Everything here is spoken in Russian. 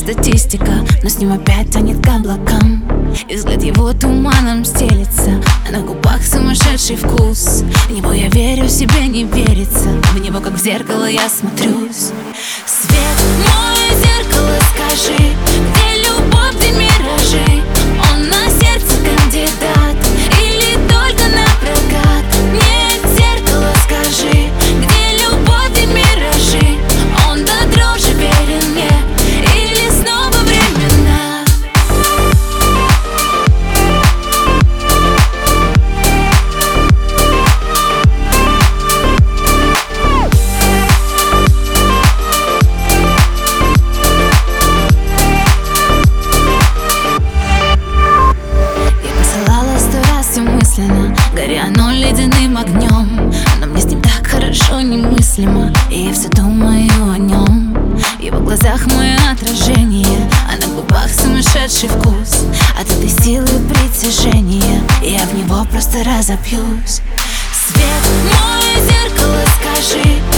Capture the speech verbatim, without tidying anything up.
статистика, но с ним опять тянет к облакам. И взгляд его туманом стелется, а на губах сумасшедший вкус. В него я верю, себе не верится, в него как в зеркало я смотрюсь. Свет, мое зеркало, скажи, где любовь, где миражи? Он на сердце кандидат или только на прокат? Нет, зеркало, скажи, где любовь, где миражи? Он до дрожи верен мне или снова временно? Горя оно ледяным огнем, но мне с ним так хорошо немыслимо, и я все думаю о нем. В его глазах мое отражение, а на губах сумасшедший вкус от этой силы притяжения, и я в него просто разобьюсь. Свет, мое зеркало, скажи,